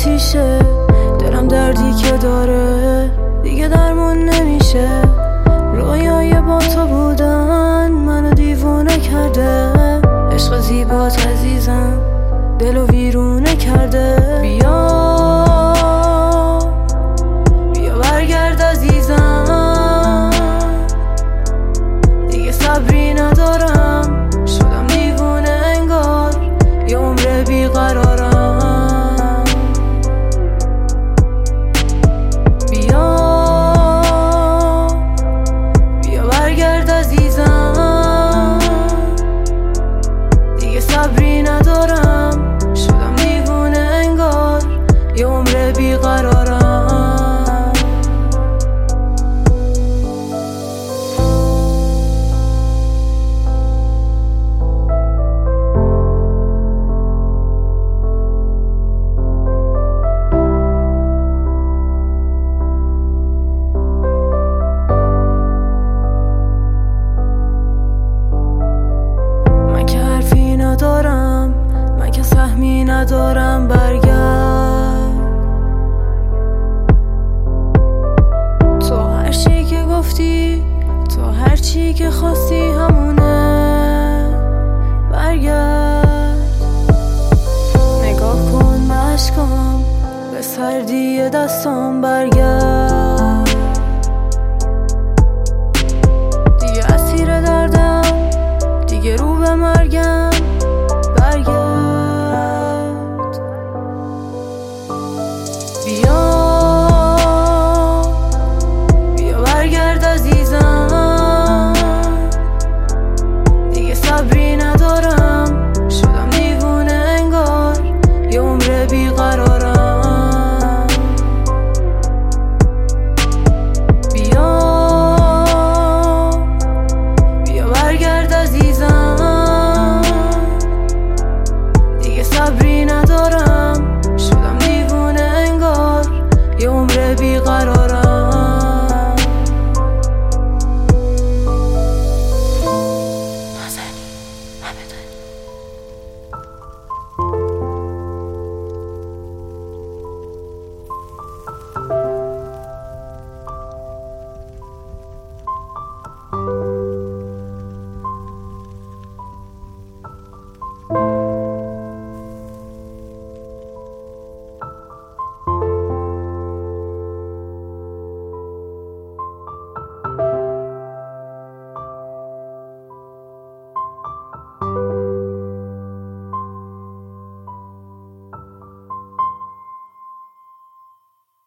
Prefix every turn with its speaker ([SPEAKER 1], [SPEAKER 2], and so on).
[SPEAKER 1] آتیشه، دلم دردی که داره دیگه درمون نمیشه. رویای با تو بودن منو دیوونه کرده، عشق زیبات عزیزم دلو ویرونه کرده. بیا برگرد عزیزم، دیگه صبری ندارم، شدم دیوونه انگار یه عمر بیقرارم. بیا برگرد عزیزم، دیگه صبری ندارم، شدم دیوونه انگار یه عمر بیقرارم. من که سهمی ندارم، برگرد. تو هر چی که گفتی، تو هر چی که خواستی همونه، برگرد. نگاه کن به اشکام، به سردی دستام، برگرد.